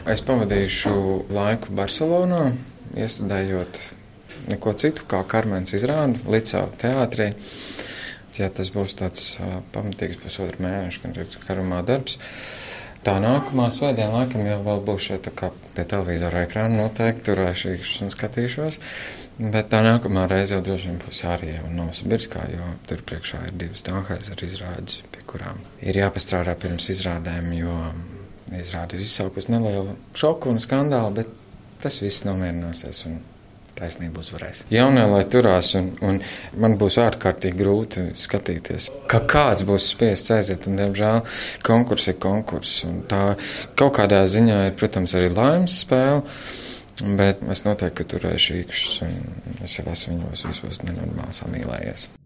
Es pavadīšu laiku Barcelonā, iestudējot neko citu kā Karmens izrādi Liceu teātrī. Ja tas būs tāds pamatīgs pusotru mēnešu, kad ir karumā darbs. Tā nākamā svētdiena laikam jau vēl būs šeit tā kā pie televizora ekrāna noteikti, turēšīšu un skatīšos. Bet tā nākamā reize jau droši vien būs Jārijā un Novosibirskā, jo tur priekšā ir 2 Tanhaizera izrādes, pie kurām ir jāpastrādā pirms izrādēm, jo izrāde ir izsaukusi nelielu šoku un skandālu, bet tas viss nomierināsies un taisnība uzvarēs. Jaunie, lai turās, un man būs ārkārtīgi grūti skatīties, ka kāds būs spiests aiziet, un, diemžēl, konkurss ir konkurss. Un tā kaut kādā ziņā ir, protams, arī laimes spēle, bet es noteikti turēšu īkšķus, un es jau esmu viņos visos nenormāli samīlējies.